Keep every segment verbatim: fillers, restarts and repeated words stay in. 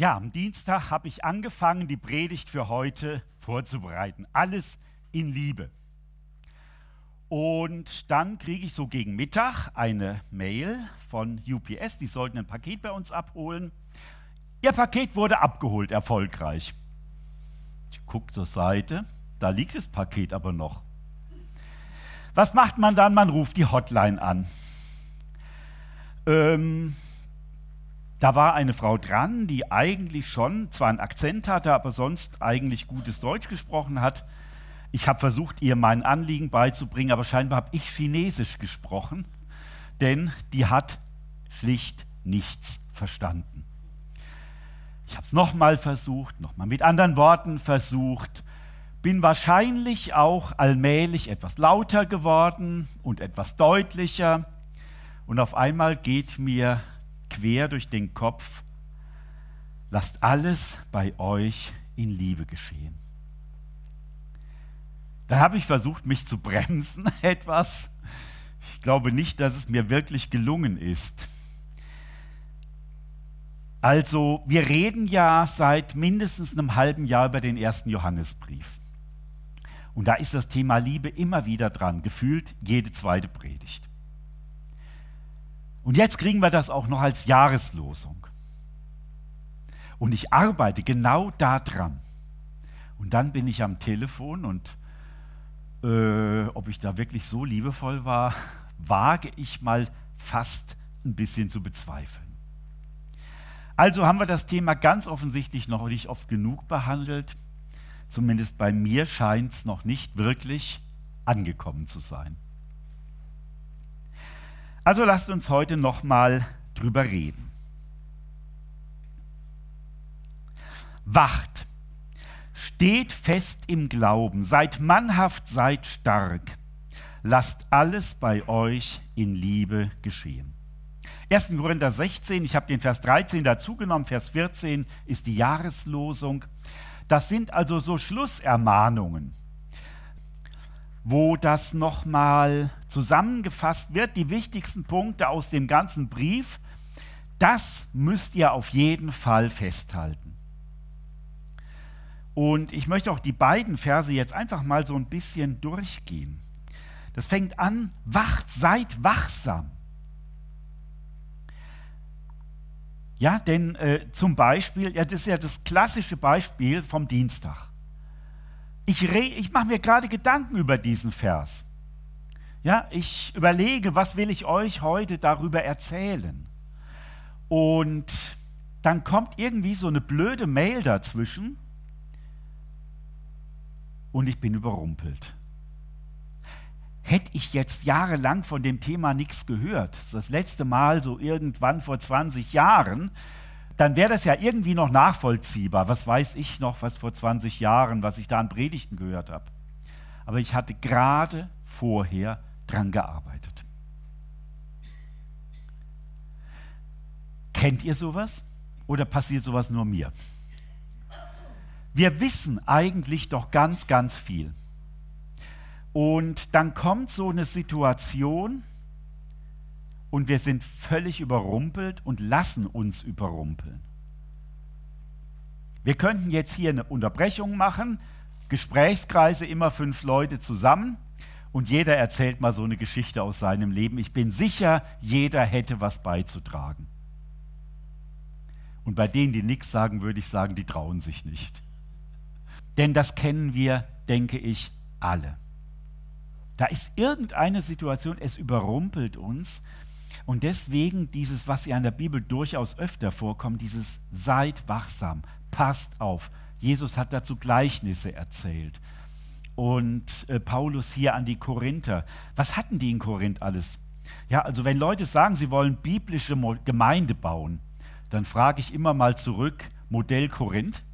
Ja, am Dienstag habe ich angefangen, die Predigt für heute vorzubereiten. Alles in Liebe. Und dann kriege ich so gegen Mittag eine Mail von U P S, die sollten ein Paket bei uns abholen. Ihr Paket wurde abgeholt, erfolgreich. Ich gucke zur Seite, da liegt das Paket aber noch. Was macht man dann? Man ruft die Hotline an. Ähm... Da war eine Frau dran, die eigentlich schon zwar einen Akzent hatte, aber sonst eigentlich gutes Deutsch gesprochen hat. Ich habe versucht, ihr mein Anliegen beizubringen, aber scheinbar habe ich Chinesisch gesprochen, denn die hat schlicht nichts verstanden. Ich habe es nochmal versucht, nochmal mit anderen Worten versucht, bin wahrscheinlich auch allmählich etwas lauter geworden und etwas deutlicher und auf einmal geht mir quer durch den Kopf: Lasst alles bei euch in Liebe geschehen. Dann habe ich versucht, mich zu bremsen etwas. Ich glaube nicht, dass es mir wirklich gelungen ist. Also, wir reden ja seit mindestens einem halben Jahr über den ersten Johannesbrief. Und da ist das Thema Liebe immer wieder dran, gefühlt jede zweite Predigt. Und jetzt kriegen wir das auch noch als Jahreslosung. Und ich arbeite genau da dran. Und dann bin ich am Telefon und äh, ob ich da wirklich so liebevoll war, wage ich mal fast ein bisschen zu bezweifeln. Also haben wir das Thema ganz offensichtlich noch nicht oft genug behandelt. Zumindest bei mir scheint es noch nicht wirklich angekommen zu sein. Also lasst uns heute nochmal drüber reden. Wacht, steht fest im Glauben, seid mannhaft, seid stark. Lasst alles bei euch in Liebe geschehen. erster Korinther sechzehn, ich habe den Vers dreizehn dazugenommen, Vers vierzehn ist die Jahreslosung. Das sind also so Schlussermahnungen, wo das nochmal zusammengefasst wird, die wichtigsten Punkte aus dem ganzen Brief. Das müsst ihr auf jeden Fall festhalten. Und ich möchte auch die beiden Verse jetzt einfach mal so ein bisschen durchgehen. Das fängt an: Wacht, seid wachsam. Ja, denn äh, zum Beispiel, ja, das ist ja das klassische Beispiel vom Dienstag. Ich, ich mache mir gerade Gedanken über diesen Vers. Ja, ich überlege, was will ich euch heute darüber erzählen? Und dann kommt irgendwie so eine blöde Mail dazwischen und ich bin überrumpelt. Hätte ich jetzt jahrelang von dem Thema nichts gehört, das letzte Mal so irgendwann vor zwanzig Jahren, dann wäre das ja irgendwie noch nachvollziehbar. Was weiß ich noch, was vor zwanzig Jahren, was ich da an Predigten gehört habe. Aber ich hatte gerade vorher dran gearbeitet. Kennt ihr sowas? Oder passiert sowas nur mir? Wir wissen eigentlich doch ganz, ganz viel. Und dann kommt so eine Situation und wir sind völlig überrumpelt und lassen uns überrumpeln. Wir könnten jetzt hier eine Unterbrechung machen, Gesprächskreise, immer fünf Leute zusammen und jeder erzählt mal so eine Geschichte aus seinem Leben. Ich bin sicher, jeder hätte was beizutragen. Und bei denen, die nichts sagen, würde ich sagen, die trauen sich nicht. Denn das kennen wir, denke ich, alle. Da ist irgendeine Situation, es überrumpelt uns. Und deswegen dieses, was ja in der Bibel durchaus öfter vorkommt, dieses seid wachsam, passt auf. Jesus hat dazu Gleichnisse erzählt. Und äh, Paulus hier an die Korinther. Was hatten die in Korinth alles? Ja, also wenn Leute sagen, sie wollen biblische Mo- Gemeinde bauen, dann frage ich immer mal zurück, Modell Korinth?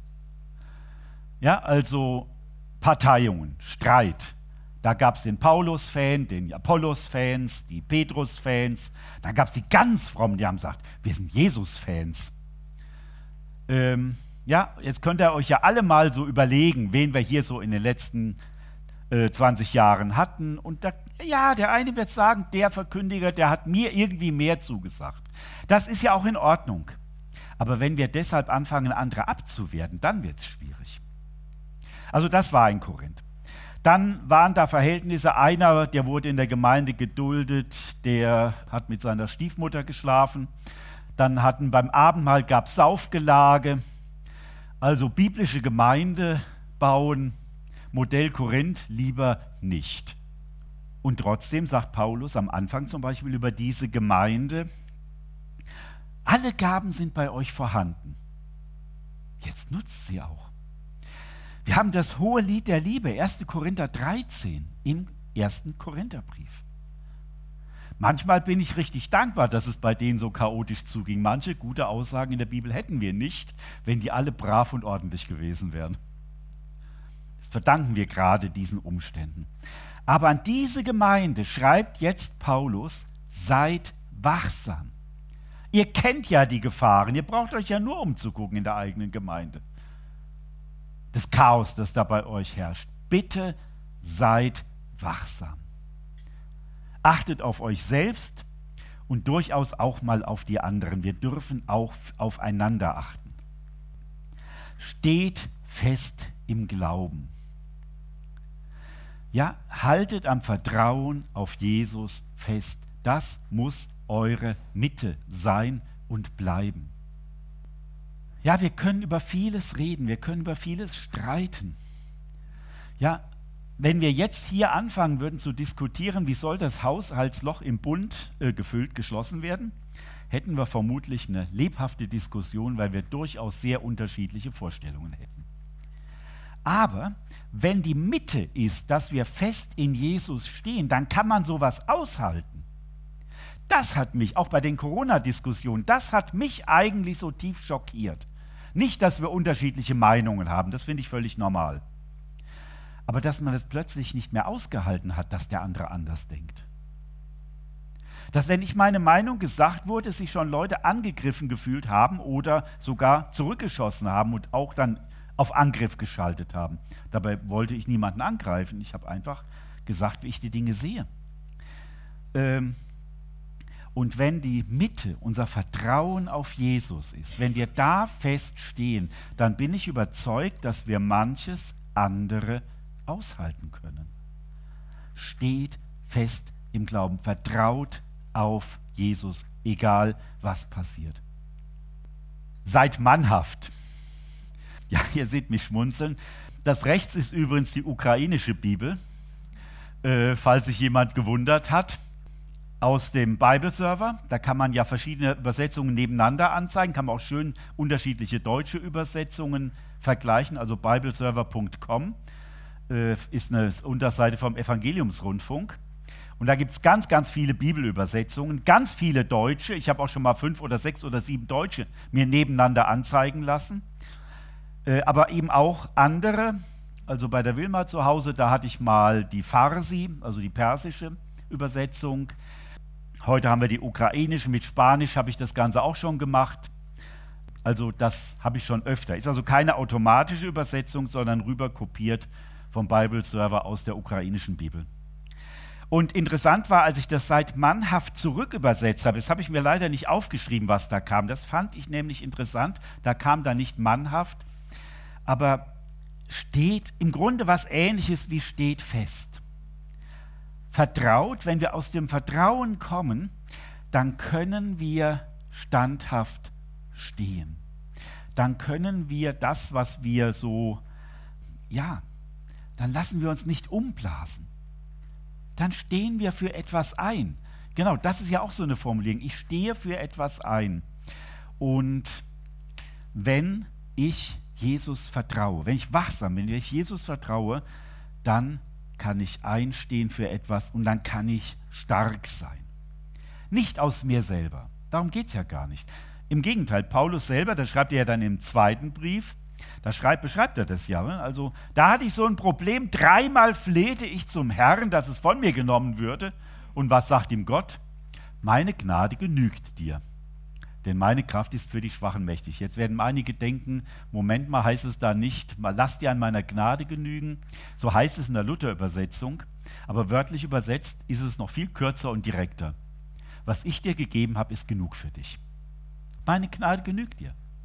Ja, also Parteiungen, Streit. Da gab es den Paulus-Fan, den Apollos-Fans, die Petrus-Fans. Dann gab es die ganz frommen, die haben gesagt, wir sind Jesus-Fans. Ähm, ja, jetzt könnt ihr euch ja alle mal so überlegen, wen wir hier so in den letzten äh, zwanzig Jahren hatten. Und da, ja, der eine wird sagen, der Verkündiger, der hat mir irgendwie mehr zugesagt. Das ist ja auch in Ordnung. Aber wenn wir deshalb anfangen, andere abzuwerten, dann wird es schwierig. Also das war in Korinth. Dann waren da Verhältnisse, einer, der wurde in der Gemeinde geduldet, der hat mit seiner Stiefmutter geschlafen. Dann hatten beim Abendmahl gab es Saufgelage. Also biblische Gemeinde bauen, Modell Korinth lieber nicht. Und trotzdem sagt Paulus am Anfang zum Beispiel über diese Gemeinde, alle Gaben sind bei euch vorhanden. Jetzt nutzt sie auch. Wir haben das hohe Lied der Liebe, erster Korinther dreizehn, im ersten Korintherbrief. Manchmal bin ich richtig dankbar, dass es bei denen so chaotisch zuging. Manche gute Aussagen in der Bibel hätten wir nicht, wenn die alle brav und ordentlich gewesen wären. Das verdanken wir gerade diesen Umständen. Aber an diese Gemeinde schreibt jetzt Paulus, seid wachsam. Ihr kennt ja die Gefahren, ihr braucht euch ja nur umzugucken in der eigenen Gemeinde. Das Chaos, das da bei euch herrscht. Bitte seid wachsam. Achtet auf euch selbst und durchaus auch mal auf die anderen. Wir dürfen auch aufeinander achten. Steht fest im Glauben. Ja, haltet am Vertrauen auf Jesus fest. Das muss eure Mitte sein und bleiben. Ja, wir können über vieles reden, wir können über vieles streiten. Ja, wenn wir jetzt hier anfangen würden zu diskutieren, wie soll das Haushaltsloch im Bund äh, gefüllt, geschlossen werden, hätten wir vermutlich eine lebhafte Diskussion, weil wir durchaus sehr unterschiedliche Vorstellungen hätten. Aber wenn die Mitte ist, dass wir fest in Jesus stehen, dann kann man sowas aushalten. Das hat mich, auch bei den Corona-Diskussionen, das hat mich eigentlich so tief schockiert. Nicht, dass wir unterschiedliche Meinungen haben, das finde ich völlig normal. Aber dass man das plötzlich nicht mehr ausgehalten hat, dass der andere anders denkt. Dass, wenn ich meine Meinung gesagt wurde, sich schon Leute angegriffen gefühlt haben oder sogar zurückgeschossen haben und auch dann auf Angriff geschaltet haben. Dabei wollte ich niemanden angreifen, ich habe einfach gesagt, wie ich die Dinge sehe. Ähm, Und wenn die Mitte, unser Vertrauen auf Jesus ist, wenn wir da feststehen, dann bin ich überzeugt, dass wir manches andere aushalten können. Steht fest im Glauben, vertraut auf Jesus, egal was passiert. Seid mannhaft. Ja, ihr seht mich schmunzeln. Das rechts ist übrigens die ukrainische Bibel, äh, falls sich jemand gewundert hat. Aus dem Bible-Server, da kann man ja verschiedene Übersetzungen nebeneinander anzeigen, kann man auch schön unterschiedliche deutsche Übersetzungen vergleichen, also bibleserver punkt com äh, ist eine Unterseite vom Evangeliumsrundfunk. Und da gibt es ganz, ganz viele Bibelübersetzungen, ganz viele deutsche, ich habe auch schon mal fünf oder sechs oder sieben deutsche mir nebeneinander anzeigen lassen, äh, aber eben auch andere, also bei der Wilma zu Hause, da hatte ich mal die Farsi, also die persische Übersetzung. Heute haben wir die ukrainische, mit Spanisch habe ich das Ganze auch schon gemacht. Also das habe ich schon öfter. Ist also keine automatische Übersetzung, sondern rüber kopiert vom Bible-Server aus der ukrainischen Bibel. Und interessant war, als ich das seit mannhaft zurück übersetzt habe, das habe ich mir leider nicht aufgeschrieben, was da kam. Das fand ich nämlich interessant. Da kam da nicht mannhaft, aber steht im Grunde was Ähnliches wie steht fest. Vertraut, wenn wir aus dem Vertrauen kommen, dann können wir standhaft stehen. Dann können wir das, was wir so, ja, dann lassen wir uns nicht umblasen. Dann stehen wir für etwas ein. Genau, das ist ja auch so eine Formulierung. Ich stehe für etwas ein. Und wenn ich Jesus vertraue, wenn ich wachsam bin, wenn ich Jesus vertraue, dann kann ich einstehen für etwas und dann kann ich stark sein. Nicht aus mir selber. Darum geht es ja gar nicht. Im Gegenteil, Paulus selber, das schreibt er ja dann im zweiten Brief, da schreibt, beschreibt er das ja. Ne? Also da hatte ich so ein Problem, dreimal flehte ich zum Herrn, dass es von mir genommen würde. Und was sagt ihm Gott? Meine Gnade genügt dir. Denn meine Kraft ist für die Schwachen mächtig. Jetzt werden einige denken, Moment mal, heißt es da nicht, mal lass dir an meiner Gnade genügen. So heißt es in der Luther-Übersetzung. Aber wörtlich übersetzt ist es noch viel kürzer und direkter. Was ich dir gegeben habe, ist genug für dich. Meine Gnade genügt dir.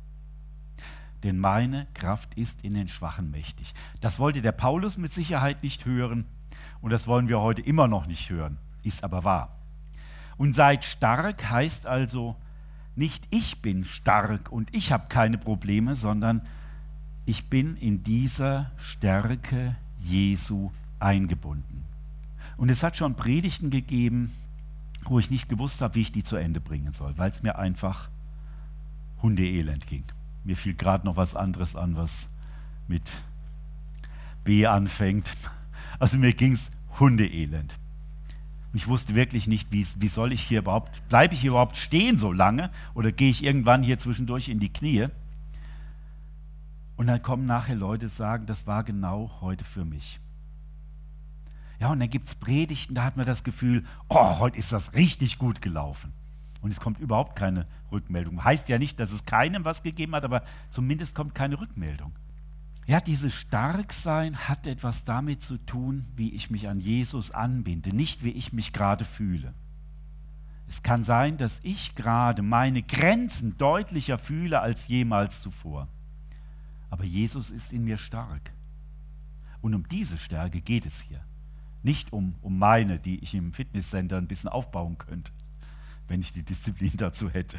denn meine Kraft ist in den Schwachen mächtig. Das wollte der Paulus mit Sicherheit nicht hören und das wollen wir heute immer noch nicht hören, ist aber wahr. Und seid stark heißt also, nicht ich bin stark und ich habe keine Probleme, sondern ich bin in dieser Stärke Jesu eingebunden. Und es hat schon Predigten gegeben, wo ich nicht gewusst habe, wie ich die zu Ende bringen soll, weil es mir einfach hundeelend ging. Mir fiel gerade noch was anderes an, was mit B anfängt. Also mir ging es hundeelend. Ich wusste wirklich nicht, wie, wie soll ich hier überhaupt, bleibe ich hier überhaupt stehen so lange oder gehe ich irgendwann hier zwischendurch in die Knie? Und dann kommen nachher Leute, sagen, das war genau heute für mich. Ja, und dann gibt es Predigten, da hat man das Gefühl, oh, heute ist das richtig gut gelaufen. Und es kommt überhaupt keine Rückmeldung. Heißt ja nicht, dass es keinem was gegeben hat, aber zumindest kommt keine Rückmeldung. Ja, dieses Starksein hat etwas damit zu tun, wie ich mich an Jesus anbinde, nicht wie ich mich gerade fühle. Es kann sein, dass ich gerade meine Grenzen deutlicher fühle als jemals zuvor. Aber Jesus ist in mir stark. Und um diese Stärke geht es hier. Nicht um, um meine, die ich im Fitnesscenter ein bisschen aufbauen könnte, wenn ich die Disziplin dazu hätte.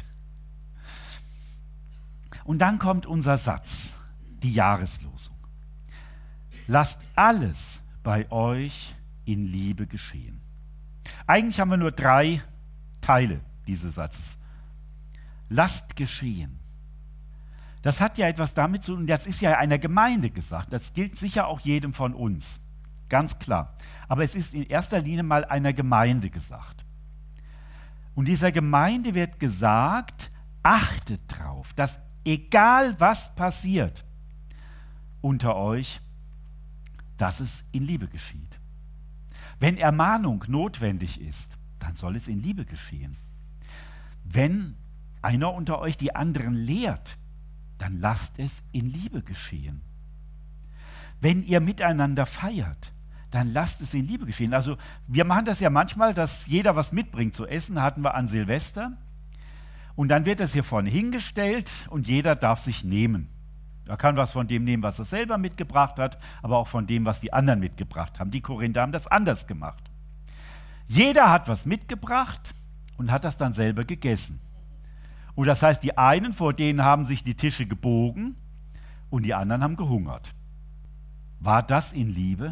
Und dann kommt unser Satz, die Jahreslosung. Lasst alles bei euch in Liebe geschehen. Eigentlich haben wir nur drei Teile dieses Satzes. Lasst geschehen. Das hat ja etwas damit zu tun, das ist ja einer Gemeinde gesagt, das gilt sicher auch jedem von uns, ganz klar. Aber es ist in erster Linie mal einer Gemeinde gesagt. Und dieser Gemeinde wird gesagt, achtet drauf, dass egal was passiert unter euch, dass es in Liebe geschieht. Wenn Ermahnung notwendig ist, dann soll es in Liebe geschehen. Wenn einer unter euch die anderen lehrt, dann lasst es in Liebe geschehen. Wenn ihr miteinander feiert, dann lasst es in Liebe geschehen. Also wir machen das ja manchmal, dass jeder was mitbringt zu essen, hatten wir an Silvester. Und dann wird das hier vorne hingestellt und jeder darf sich nehmen. Er kann was von dem nehmen, was er selber mitgebracht hat, aber auch von dem, was die anderen mitgebracht haben. Die Korinther haben das anders gemacht. Jeder hat was mitgebracht und hat das dann selber gegessen. Und das heißt, die einen, vor denen haben sich die Tische gebogen und die anderen haben gehungert. War das in Liebe?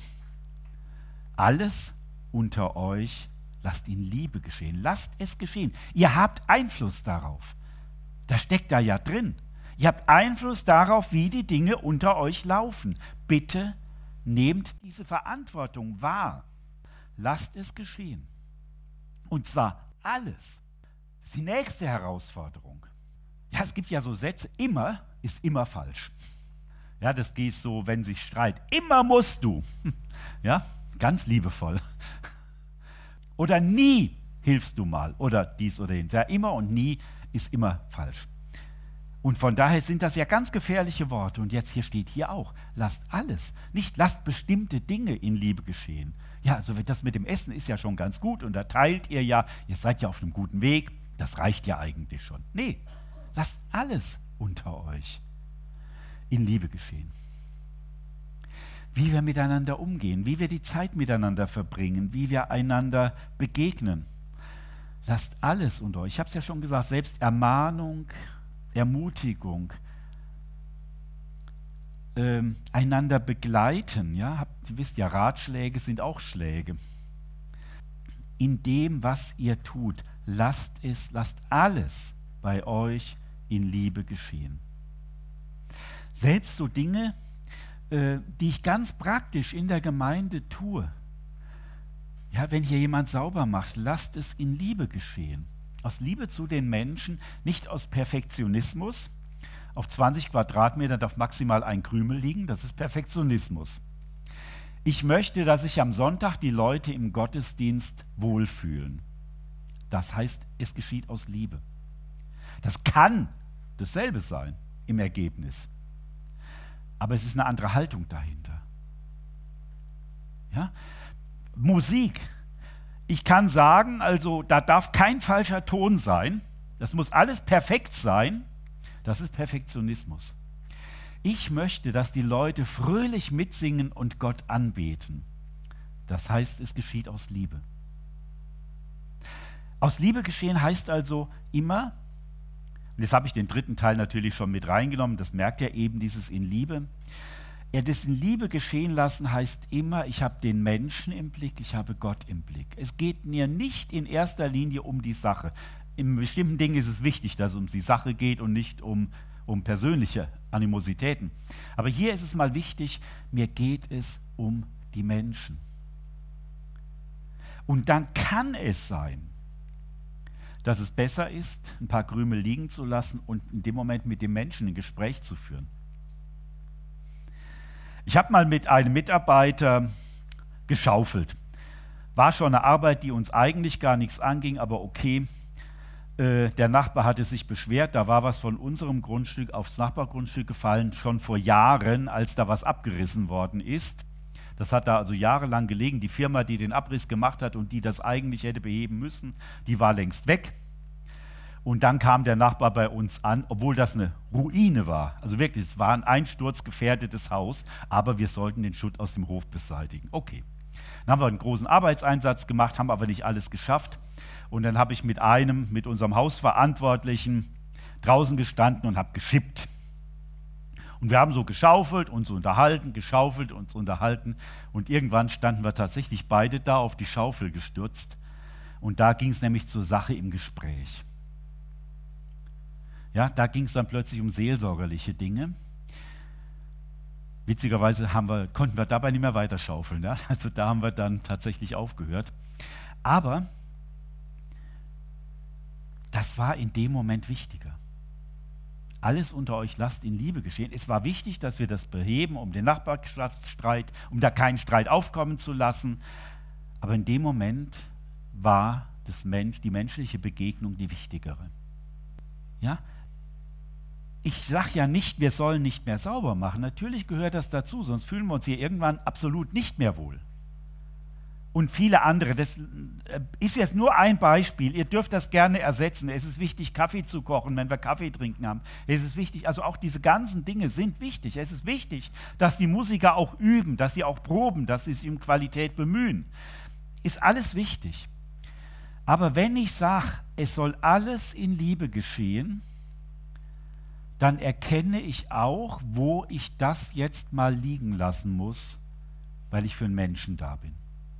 Alles unter euch, lasst in Liebe geschehen. Lasst es geschehen. Ihr habt Einfluss darauf. Das steckt da ja drin. Ihr habt Einfluss darauf, wie die Dinge unter euch laufen. Bitte nehmt diese Verantwortung wahr. Lasst es geschehen. Und zwar alles. Das ist die nächste Herausforderung. Ja, es gibt ja so Sätze, immer ist immer falsch. Ja, das geht so, wenn sich Streit. Immer musst du. Ja, ganz liebevoll. Oder nie hilfst du mal. Oder dies oder jenes. Ja, immer und nie ist immer falsch. Und von daher sind das ja ganz gefährliche Worte. Und jetzt hier steht hier auch, lasst alles. Nicht lasst bestimmte Dinge in Liebe geschehen. Ja, also das mit dem Essen ist ja schon ganz gut. Und da teilt ihr ja, ihr seid ja auf einem guten Weg. Das reicht ja eigentlich schon. Nee, lasst alles unter euch in Liebe geschehen. Wie wir miteinander umgehen, wie wir die Zeit miteinander verbringen, wie wir einander begegnen. Lasst alles unter euch. Ich habe es ja schon gesagt, selbst Ermahnung, Ermutigung, ähm, einander begleiten. Ja? Habt, ihr wisst ja, Ratschläge sind auch Schläge. In dem, was ihr tut, lasst es, lasst alles bei euch in Liebe geschehen. Selbst so Dinge, äh, die ich ganz praktisch in der Gemeinde tue. Ja, wenn hier jemand sauber macht, lasst es in Liebe geschehen. Aus Liebe zu den Menschen, nicht aus Perfektionismus. Auf zwanzig Quadratmetern darf maximal ein Krümel liegen, das ist Perfektionismus. Ich möchte, dass sich am Sonntag die Leute im Gottesdienst wohlfühlen. Das heißt, es geschieht aus Liebe. Das kann dasselbe sein im Ergebnis. Aber es ist eine andere Haltung dahinter. Ja? Musik. Ich kann sagen, also da darf kein falscher Ton sein. Das muss alles perfekt sein. Das ist Perfektionismus. Ich möchte, dass die Leute fröhlich mitsingen und Gott anbeten. Das heißt, es geschieht aus Liebe. Aus Liebe geschehen heißt also immer, und jetzt habe ich den dritten Teil natürlich schon mit reingenommen, das merkt ihr eben, dieses in Liebe. Ja, das in Liebe geschehen lassen heißt immer, ich habe den Menschen im Blick, ich habe Gott im Blick. Es geht mir nicht in erster Linie um die Sache. In bestimmten Dingen ist es wichtig, dass es um die Sache geht und nicht um, um persönliche Animositäten. Aber hier ist es mal wichtig, mir geht es um die Menschen. Und dann kann es sein, dass es besser ist, ein paar Krümel liegen zu lassen und in dem Moment mit dem Menschen ein Gespräch zu führen. Ich habe mal mit einem Mitarbeiter geschaufelt. War schon eine Arbeit, die uns eigentlich gar nichts anging, aber okay. Äh, der Nachbar hatte sich beschwert, da war was von unserem Grundstück aufs Nachbargrundstück gefallen, schon vor Jahren, als da was abgerissen worden ist. Das hat da also jahrelang gelegen. Die Firma, die den Abriss gemacht hat und die das eigentlich hätte beheben müssen, die war längst weg. Und dann kam der Nachbar bei uns an, obwohl das eine Ruine war. Also wirklich, es war ein einsturzgefährdetes Haus, aber wir sollten den Schutt aus dem Hof beseitigen. Okay. Dann haben wir einen großen Arbeitseinsatz gemacht, haben aber nicht alles geschafft. Und dann habe ich mit einem, mit unserem Hausverantwortlichen draußen gestanden und habe geschippt. Und wir haben so geschaufelt, uns unterhalten, geschaufelt, uns unterhalten. Und irgendwann standen wir tatsächlich beide da auf die Schaufel gestürzt. Und da ging es nämlich zur Sache im Gespräch. Ja, da ging es dann plötzlich um seelsorgerliche Dinge. Witzigerweise haben wir, konnten wir dabei nicht mehr weiter schaufeln. Ja? Also da haben wir dann tatsächlich aufgehört. Aber das war in dem Moment wichtiger. Alles unter euch lasst in Liebe geschehen. Es war wichtig, dass wir das beheben, um den Nachbarschaftsstreit, um da keinen Streit aufkommen zu lassen. Aber in dem Moment war das Mensch, die menschliche Begegnung die wichtigere. Ja? Ich sage ja nicht, wir sollen nicht mehr sauber machen. Natürlich gehört das dazu, sonst fühlen wir uns hier irgendwann absolut nicht mehr wohl. Und viele andere. Das ist jetzt nur ein Beispiel. Ihr dürft das gerne ersetzen. Es ist wichtig, Kaffee zu kochen, wenn wir Kaffee trinken haben. Es ist wichtig, also auch diese ganzen Dinge sind wichtig. Es ist wichtig, dass die Musiker auch üben, dass sie auch proben, dass sie sich um Qualität bemühen. Ist alles wichtig. Aber wenn ich sage, es soll alles in Liebe geschehen, dann erkenne ich auch, wo ich das jetzt mal liegen lassen muss, weil ich für einen Menschen da bin.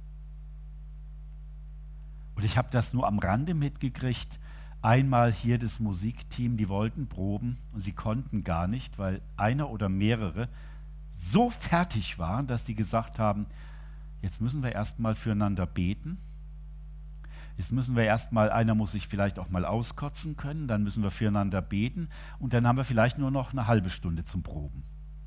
Und ich habe das nur am Rande mitgekriegt. Einmal hier das Musikteam, die wollten proben und sie konnten gar nicht, weil einer oder mehrere so fertig waren, dass sie gesagt haben, jetzt müssen wir erstmal füreinander beten. Jetzt müssen wir erstmal, einer muss sich vielleicht auch mal auskotzen können, dann müssen wir füreinander beten und dann haben wir vielleicht nur noch eine halbe Stunde zum Proben.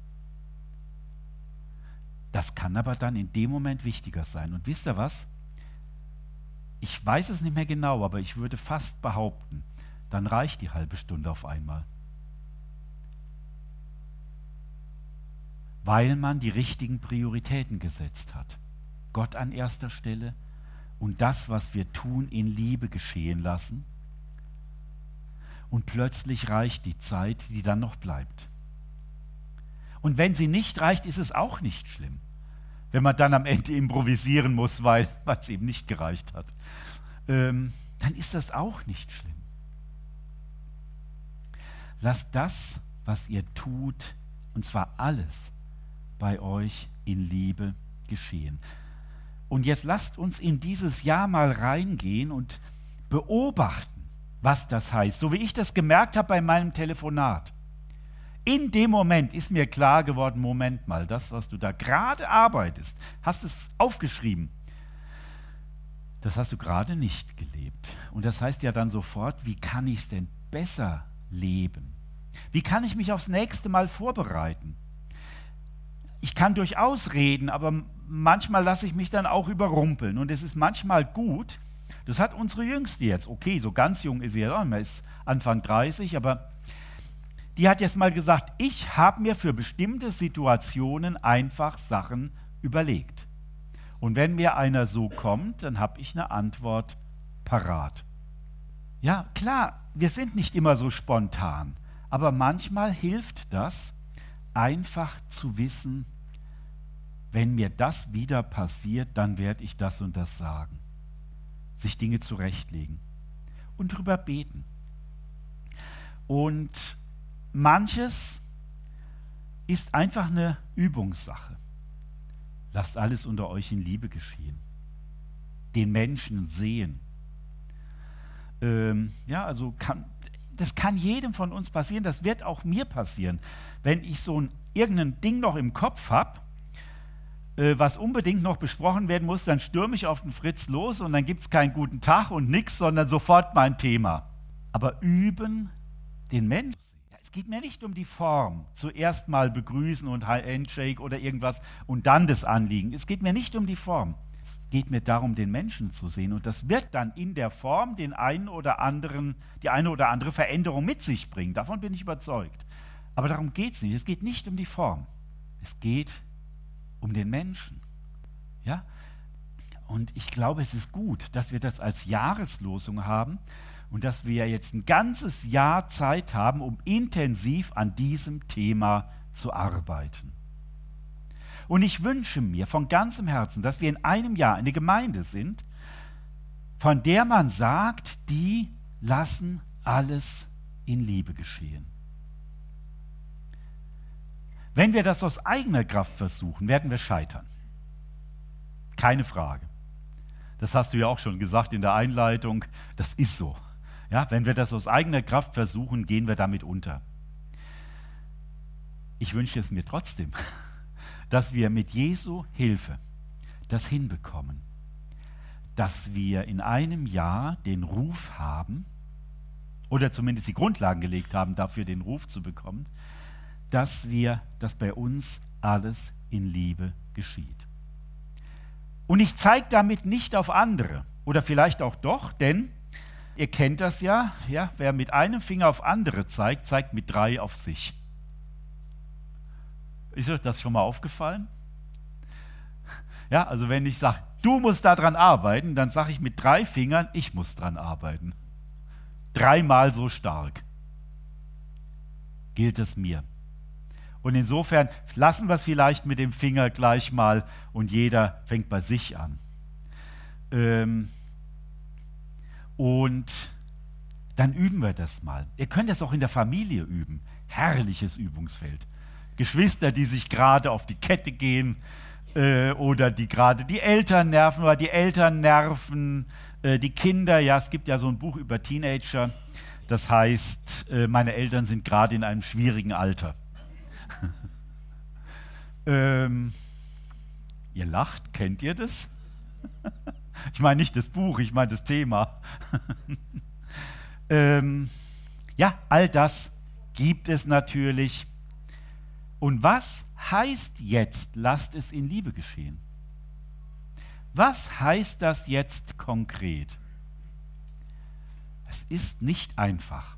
Das kann aber dann in dem Moment wichtiger sein. Und wisst ihr was? Ich weiß es nicht mehr genau, aber ich würde fast behaupten, dann reicht die halbe Stunde auf einmal. Weil man die richtigen Prioritäten gesetzt hat. Gott an erster Stelle und das, was wir tun, in Liebe geschehen lassen. Und plötzlich reicht die Zeit, die dann noch bleibt. Und wenn sie nicht reicht, ist es auch nicht schlimm. Wenn man dann am Ende improvisieren muss, weil es eben nicht gereicht hat, ähm, dann ist das auch nicht schlimm. Lasst das, was ihr tut, und zwar alles, bei euch in Liebe geschehen. Und jetzt lasst uns in dieses Jahr mal reingehen und beobachten, was das heißt. So wie ich das gemerkt habe bei meinem Telefonat. In dem Moment ist mir klar geworden, Moment mal, das, was du da gerade arbeitest, hast es aufgeschrieben, das hast du gerade nicht gelebt. Und das heißt ja dann sofort, wie kann ich es denn besser leben? Wie kann ich mich aufs nächste Mal vorbereiten? Ich kann durchaus reden, aber manchmal lasse ich mich dann auch überrumpeln. Und es ist manchmal gut, das hat unsere Jüngste jetzt, okay, so ganz jung ist sie ja auch nicht mehr, ist Anfang dreißig, aber die hat jetzt mal gesagt, ich habe mir für bestimmte Situationen einfach Sachen überlegt. Und wenn mir einer so kommt, dann habe ich eine Antwort parat. Ja, klar, wir sind nicht immer so spontan, aber manchmal hilft das, einfach zu wissen, wenn mir das wieder passiert, dann werde ich das und das sagen. Sich Dinge zurechtlegen und drüber beten. Und manches ist einfach eine Übungssache. Lasst alles unter euch in Liebe geschehen. Den Menschen sehen. Ähm, ja, also kann, das kann jedem von uns passieren, das wird auch mir passieren. Wenn ich so ein irgendein Ding noch im Kopf habe, äh, was unbedingt noch besprochen werden muss, dann stürme ich auf den Fritz los und dann gibt es keinen guten Tag und nichts, sondern sofort mein Thema. Aber üben den Menschen. Es geht mir nicht um die Form, zuerst mal begrüßen und Handshake oder irgendwas und dann das Anliegen. Es geht mir nicht um die Form. Es geht mir darum, den Menschen zu sehen. Und das wird dann in der Form den einen oder anderen, die eine oder andere Veränderung mit sich bringen. Davon bin ich überzeugt. Aber darum geht es nicht. Es geht nicht um die Form. Es geht um den Menschen. Ja? Und ich glaube, es ist gut, dass wir das als Jahreslosung haben und dass wir jetzt ein ganzes Jahr Zeit haben, um intensiv an diesem Thema zu arbeiten. Und ich wünsche mir von ganzem Herzen, dass wir in einem Jahr eine Gemeinde sind, von der man sagt, die lassen alles in Liebe geschehen. Wenn wir das aus eigener Kraft versuchen, werden wir scheitern. Keine Frage. Das hast du ja auch schon gesagt in der Einleitung. Das ist so. Ja, wenn wir das aus eigener Kraft versuchen, gehen wir damit unter. Ich wünsche es mir trotzdem, dass wir mit Jesu Hilfe das hinbekommen, dass wir in einem Jahr den Ruf haben, oder zumindest die Grundlagen gelegt haben, dafür den Ruf zu bekommen, dass wir, dass bei uns alles in Liebe geschieht. Und ich zeige damit nicht auf andere, oder vielleicht auch doch, denn ihr kennt das ja, ja, wer mit einem Finger auf andere zeigt, zeigt mit drei auf sich. Ist euch das schon mal aufgefallen? Ja, also wenn ich sage, du musst daran arbeiten, dann sage ich mit drei Fingern, ich muss dran arbeiten. Dreimal so stark gilt es mir. Und insofern lassen wir es vielleicht mit dem Finger gleich mal und jeder fängt bei sich an. Ähm, und dann üben wir das mal. Ihr könnt das auch in der Familie üben. Herrliches Übungsfeld. Geschwister, die sich gerade auf die Kette gehen äh, oder die gerade die Eltern nerven oder die Eltern nerven, äh, die Kinder. Ja, es gibt ja so ein Buch über Teenager, das heißt, äh, meine Eltern sind gerade in einem schwierigen Alter. ähm, ihr lacht, kennt ihr das? Ich meine nicht das Buch, ich meine das Thema. ähm, ja, all das gibt es natürlich. Und was heißt jetzt, lasst es in Liebe geschehen? Was heißt das jetzt konkret? Es ist nicht einfach.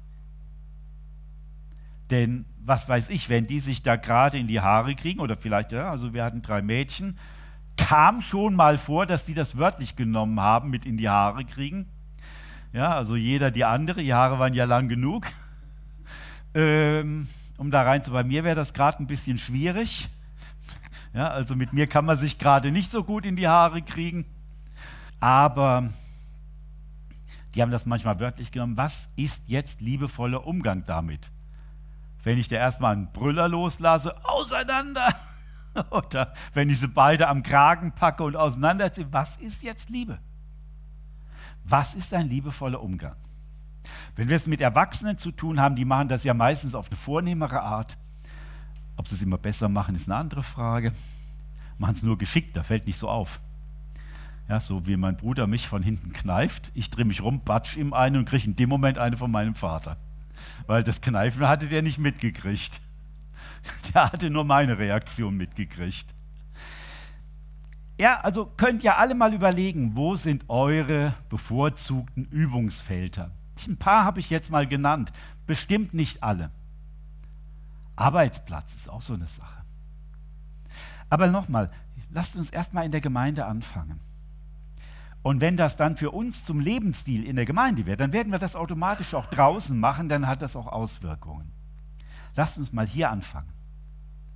Denn, was weiß ich, wenn die sich da gerade in die Haare kriegen, oder vielleicht, ja, also wir hatten drei Mädchen, kam schon mal vor, dass die das wörtlich genommen haben, mit in die Haare kriegen. Ja, also jeder die andere, die Haare waren ja lang genug. Ähm, um da rein zu, bei mir wäre das gerade ein bisschen schwierig. Ja, also mit mir kann man sich gerade nicht so gut in die Haare kriegen. Aber die haben das manchmal wörtlich genommen. Was ist jetzt liebevoller Umgang damit? Wenn ich da erstmal einen Brüller loslasse, auseinander. Oder wenn ich sie beide am Kragen packe und auseinanderziehe, was ist jetzt Liebe? Was ist ein liebevoller Umgang? Wenn wir es mit Erwachsenen zu tun haben, die machen das ja meistens auf eine vornehmere Art. Ob sie es immer besser machen, ist eine andere Frage. Machen es nur geschickt, da fällt nicht so auf. Ja, so wie mein Bruder mich von hinten kneift, ich drehe mich rum, batsch ihm eine und kriege in dem Moment eine von meinem Vater. Weil das Kneifen hatte der nicht mitgekriegt. Der hatte nur meine Reaktion mitgekriegt. Ja, also könnt ihr alle mal überlegen, wo sind eure bevorzugten Übungsfelder? Ein paar habe ich jetzt mal genannt, bestimmt nicht alle. Arbeitsplatz ist auch so eine Sache. Aber nochmal, lasst uns erstmal in der Gemeinde anfangen. Und wenn das dann für uns zum Lebensstil in der Gemeinde wird, dann werden wir das automatisch auch draußen machen, dann hat das auch Auswirkungen. Lasst uns mal hier anfangen.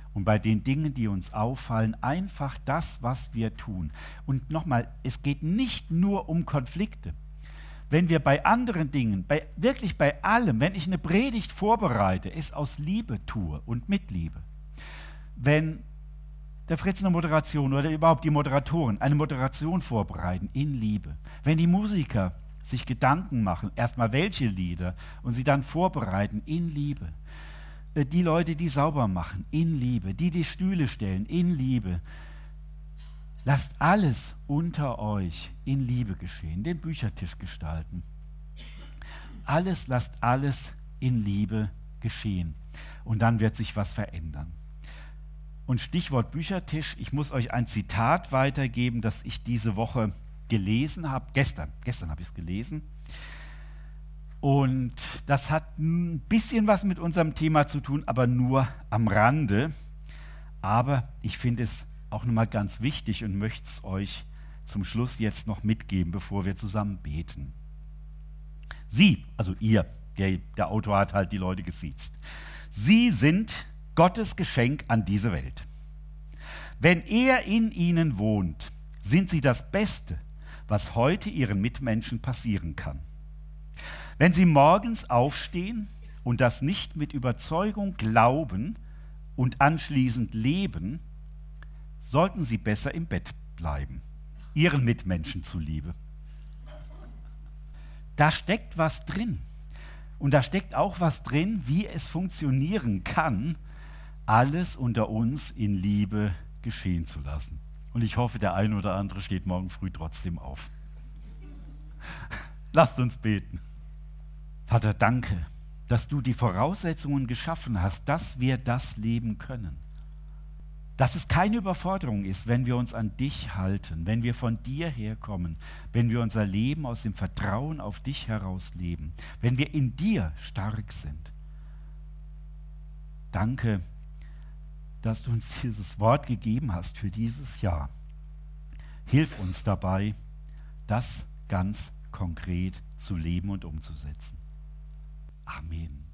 Und bei den Dingen, die uns auffallen, einfach das, was wir tun. Und nochmal, es geht nicht nur um Konflikte. Wenn wir bei anderen Dingen, bei, wirklich bei allem, wenn ich eine Predigt vorbereite, es aus Liebe tue und mit Liebe. Wenn der Fritz eine Moderation oder überhaupt die Moderatoren eine Moderation vorbereiten in Liebe. Wenn die Musiker sich Gedanken machen, erstmal welche Lieder und sie dann vorbereiten in Liebe. Die Leute, die sauber machen, in Liebe. Die, die Stühle stellen, in Liebe. Lasst alles unter euch in Liebe geschehen, den Büchertisch gestalten. Alles, lasst alles in Liebe geschehen. Und dann wird sich was verändern. Und Stichwort Büchertisch, ich muss euch ein Zitat weitergeben, das ich diese Woche gelesen habe. Gestern, gestern habe ich es gelesen. Und das hat ein bisschen was mit unserem Thema zu tun, aber nur am Rande. Aber ich finde es auch nochmal ganz wichtig und möchte es euch zum Schluss jetzt noch mitgeben, bevor wir zusammen beten. Sie, also ihr, der, der Autor hat halt die Leute gesiezt. Sie sind Gottes Geschenk an diese Welt. Wenn er in ihnen wohnt, sind sie das Beste, was heute ihren Mitmenschen passieren kann. Wenn sie morgens aufstehen und das nicht mit Überzeugung glauben und anschließend leben, sollten sie besser im Bett bleiben, ihren Mitmenschen zuliebe. Da steckt was drin. Und da steckt auch was drin, wie es funktionieren kann, alles unter uns in Liebe geschehen zu lassen. Und ich hoffe, der eine oder andere steht morgen früh trotzdem auf. Lasst uns beten. Vater, danke, dass du die Voraussetzungen geschaffen hast, dass wir das leben können. Dass es keine Überforderung ist, wenn wir uns an dich halten, wenn wir von dir herkommen, wenn wir unser Leben aus dem Vertrauen auf dich heraus leben, wenn wir in dir stark sind. Danke, dass du uns dieses Wort gegeben hast für dieses Jahr. Hilf uns dabei, das ganz konkret zu leben und umzusetzen. Amen.